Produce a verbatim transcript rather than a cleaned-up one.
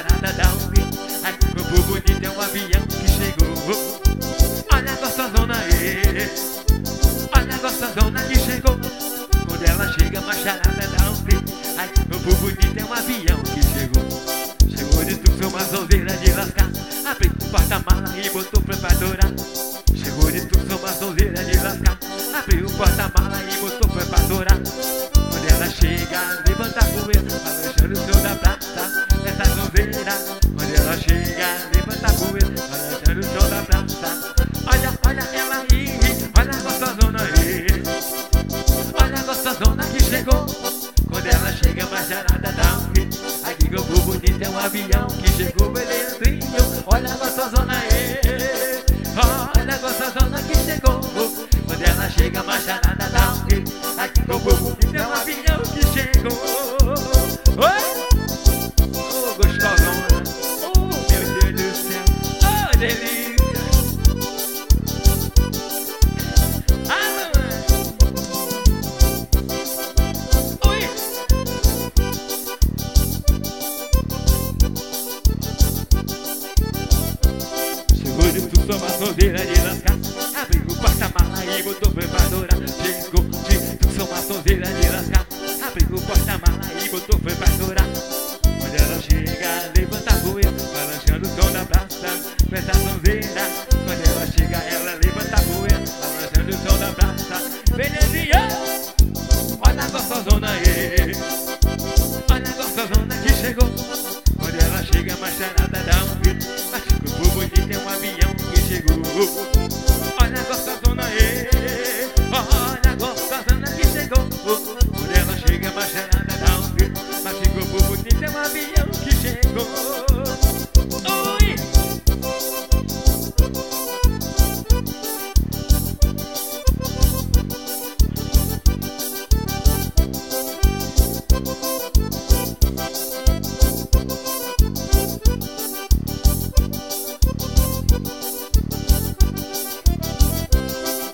macharada dá um grito. Ai, corpo bonito é um avião que chegou. Olha a gostosona aí, olha a gostosona que chegou. Quando ela chega, a macharada dá um grito. Ai, corpo bonito é um avião que chegou. Chegou de tudo, uma sonzeira de lascar. Abriu o porta-mala e botou pra dourar. Chegou de tudo, uma sonzeira de lascar. Abriu o porta-mala e botou pra dourar. Quando ela chega, levanta a poeira, balançando o chão da praça, nessa sonzeira. Quando ela chega, levanta a poeira, balançando o chão da praça. Olha, olha ela aí, olha a gostosona aí, olha a gostosona que chegou. Quando ela chega, a macharada dá um grito. Aqui que o povo bonito é um avião que chegou, Leandrinho. Olha a gostosona aí, olha a gostosona que chegou. Quando ela chega, a macharada dá um grito. Aqui que o povo bonito é um avião que chegou. Oi! Oh, gostosona, oh, meu Deus do céu, oh, delícia. Chegou de tudo, uma sonzeira de lascar. Abriu o porta-mala e botou pra dourar. Chegou de tudo, uma sonzeira de lascar. Abriu o porta-mala e botou pra dourar. Quando ela chega, levanta a poeira, balançando o som da praça, nessa sonzeira.